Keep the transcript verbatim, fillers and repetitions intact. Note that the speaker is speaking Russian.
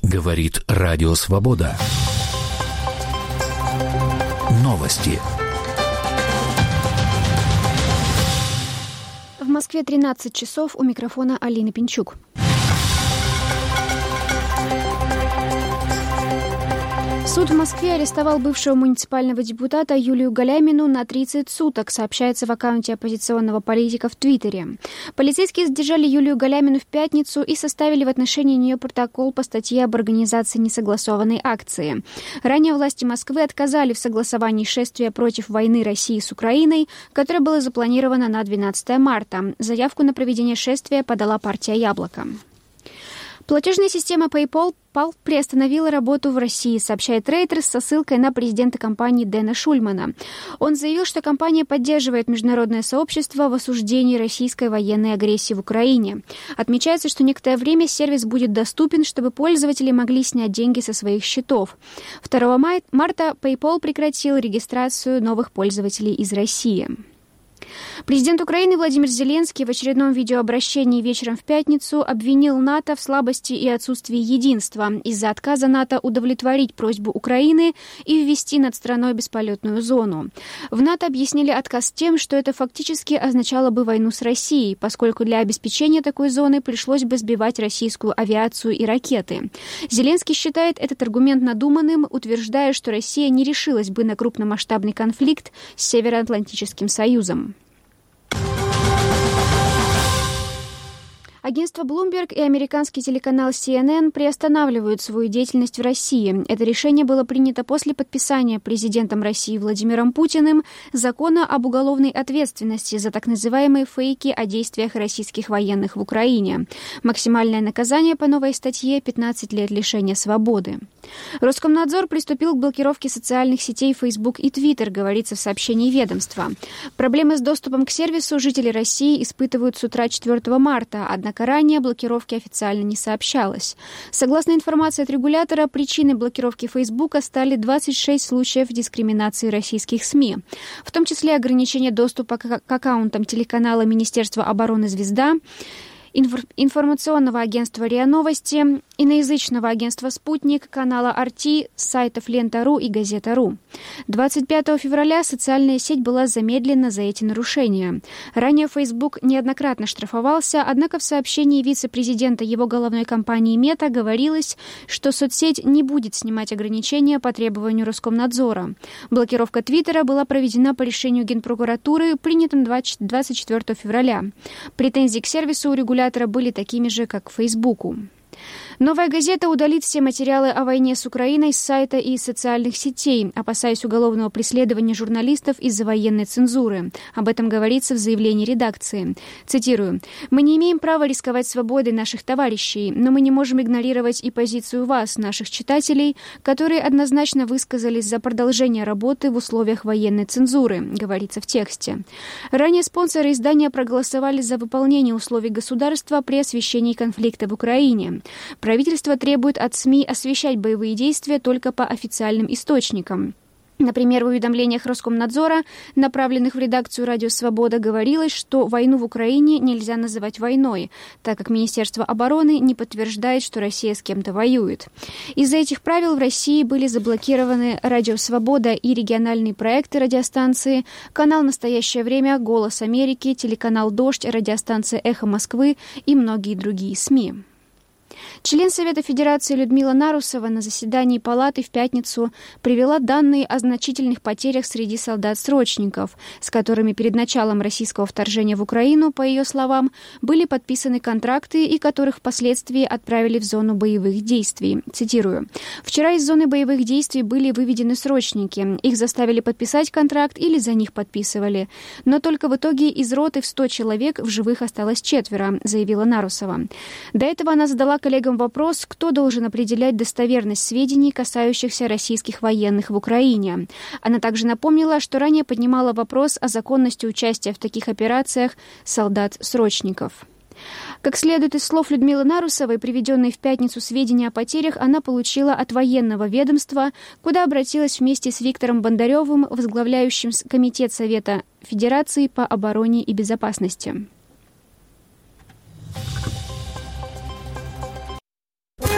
Говорит Радио Свобода. Новости. В Москве тринадцать часов, у микрофона Алина Пинчук. Суд в Москве арестовал бывшего муниципального депутата Юлию Галямину на тридцать суток, сообщается в аккаунте оппозиционного политика в Твиттере. Полицейские задержали Юлию Галямину в пятницу и составили в отношении нее протокол по статье об организации несогласованной акции. Ранее власти Москвы отказали в согласовании шествия против войны России с Украиной, которое было запланировано на двенадцатое марта. Заявку на проведение шествия подала партия «Яблоко». Платежная система PayPal приостановила работу в России, сообщает Reuters со ссылкой на президента компании Дэна Шульмана. Он заявил, что компания поддерживает международное сообщество в осуждении российской военной агрессии в Украине. Отмечается, что некоторое время сервис будет доступен, чтобы пользователи могли снять деньги со своих счетов. второго марта PayPal прекратил регистрацию новых пользователей из России. Президент Украины Владимир Зеленский в очередном видеообращении вечером в пятницу обвинил НАТО в слабости и отсутствии единства из-за отказа НАТО удовлетворить просьбу Украины и ввести над страной бесполетную зону. В НАТО объяснили отказ тем, что это фактически означало бы войну с Россией, поскольку для обеспечения такой зоны пришлось бы сбивать российскую авиацию и ракеты. Зеленский считает этот аргумент надуманным, утверждая, что Россия не решилась бы на крупномасштабный конфликт с Североатлантическим Союзом. Агентство Bloomberg и американский телеканал си эн эн приостанавливают свою деятельность в России. Это решение было принято после подписания президентом России Владимиром Путиным закона об уголовной ответственности за так называемые фейки о действиях российских военных в Украине. Максимальное наказание по новой статье – пятнадцать лет лишения свободы. Роскомнадзор приступил к блокировке социальных сетей Facebook и Twitter, говорится в сообщении ведомства. Проблемы с доступом к сервису жители России испытывают с утра четвёртого марта, однако ранее блокировки официально не сообщалось. Согласно информации от регулятора, причиной блокировки Фейсбука стали двадцать шесть случаев дискриминации российских СМИ, в том числе ограничение доступа к аккаунтам телеканала Министерства обороны «Звезда», информационного агентства РИА Новости, иноязычного агентства «Спутник», канала ар ти, сайтов Лента.ру и Газета.ру. двадцать пятого февраля социальная сеть была замедлена за эти нарушения. Ранее Facebook неоднократно штрафовался, однако в сообщении вице-президента его головной компании Мета говорилось, что соцсеть не будет снимать ограничения по требованию Роскомнадзора. Блокировка Твиттера была проведена по решению Генпрокуратуры, принятым двадцать четвёртого февраля. Претензии к сервису у регулятора были такими же, как к Фейсбуку. «Новая газета» удалит все материалы о войне с Украиной с сайта и социальных сетей, опасаясь уголовного преследования журналистов из-за военной цензуры. Об этом говорится в заявлении редакции. Цитирую. «Мы не имеем права рисковать свободой наших товарищей, но мы не можем игнорировать и позицию вас, наших читателей, которые однозначно высказались за продолжение работы в условиях военной цензуры», говорится в тексте. Ранее спонсоры издания проголосовали за выполнение условий государства при освещении конфликта в Украине. Правительство требует от СМИ освещать боевые действия только по официальным источникам. Например, в уведомлениях Роскомнадзора, направленных в редакцию «Радио Свобода», говорилось, что войну в Украине нельзя называть войной, так как Министерство обороны не подтверждает, что Россия с кем-то воюет. Из-за этих правил в России были заблокированы «Радио Свобода» и региональные проекты радиостанции, канал «Настоящее время», «Голос Америки», телеканал «Дождь», радиостанция «Эхо Москвы» и многие другие СМИ. Член Совета Федерации Людмила Нарусова на заседании Палаты в пятницу привела данные о значительных потерях среди солдат-срочников, с которыми перед началом российского вторжения в Украину, по ее словам, были подписаны контракты и которых впоследствии отправили в зону боевых действий. Цитирую. «Вчера из зоны боевых действий были выведены срочники. Их заставили подписать контракт или за них подписывали. Но только в итоге из роты в сто человек в живых осталось четверо», заявила Нарусова. До этого она задала коллегам вопрос, кто должен определять достоверность сведений, касающихся российских военных в Украине. Она также напомнила, что ранее поднимала вопрос о законности участия в таких операциях солдат-срочников. Как следует из слов Людмилы Нарусовой, приведенные в пятницу сведения о потерях она получила от военного ведомства, куда обратилась вместе с Виктором Бондаревым, возглавляющим Комитет Совета Федерации по обороне и безопасности.